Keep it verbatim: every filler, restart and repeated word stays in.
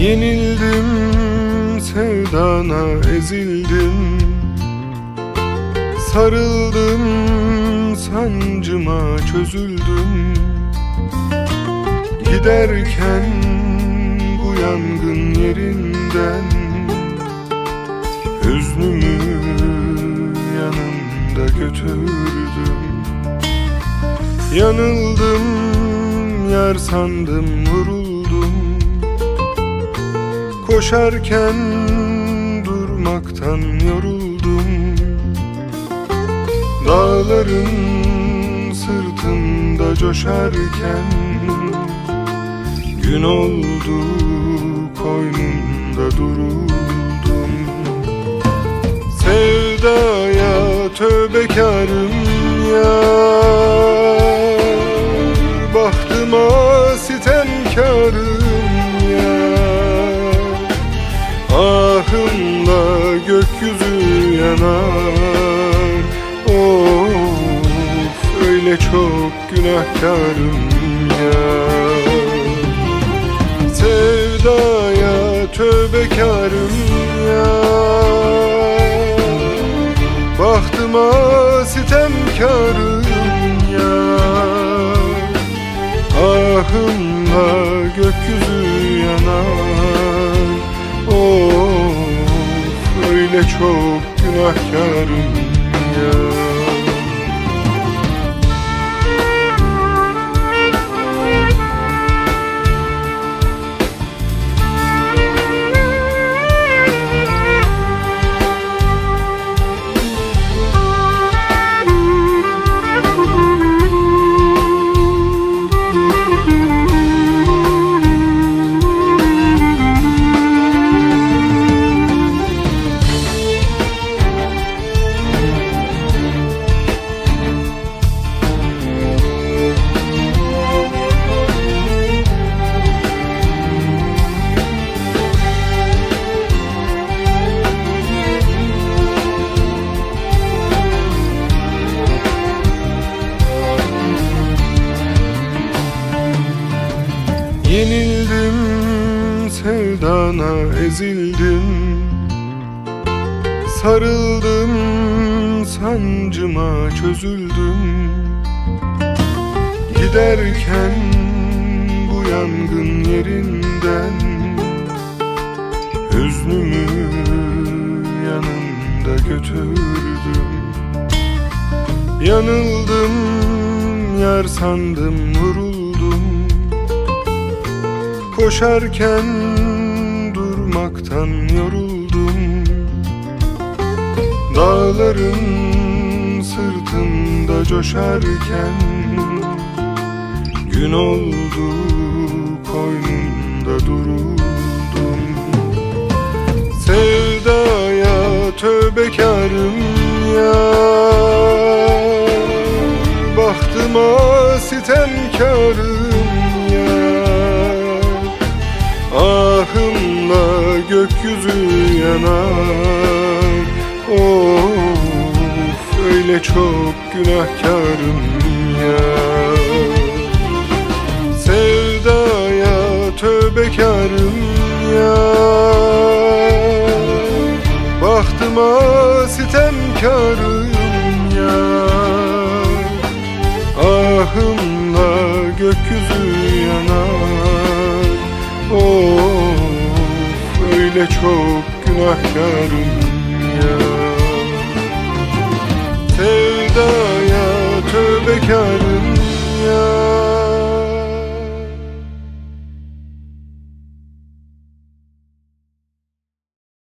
Yenildim, sevdana ezildim, sarıldım, sancıma çözüldüm. Giderken bu yangın yerinden hüznümü yanımda götürdüm. Yanıldım, yar sandım, vuruldum. Koşarken durmaktan yoruldum. Dağların sırtında coşarken gün oldu, koynunda duruldum. Sevdaya tövbekarım yar, bahtıma sitemkarım yar. Ahımla gökyüzü yanar, of öyle çok günahkarım yar. Sevdaya tövbekarım yar, bahtıma sitemkarım yar. Ahımla gökyüzü yanar, of öyle çok günahkarım yar. Yenildim, sevdana ezildim, sarıldım, sancıma çözüldüm. Giderken bu yangın yerinden hüznümü yanımda götürdüm. Yanıldım, yar sandım, vuruldum. Koşarken durmaktan yoruldum. Dağların sırtında coşarken gün oldu, koynunda duruldum. Sevdaya tövbekarım yar, bahtıma sitemkarım yar. Ahımla gökyüzü yanar, of öyle çok günahkarım yar. Sevdaya tövbekarım yar, bahtıma sitemkarım yar. Ahımla gökyüzü yanar, of öyle çok günahkarım yar. Sevdaya tövbekarım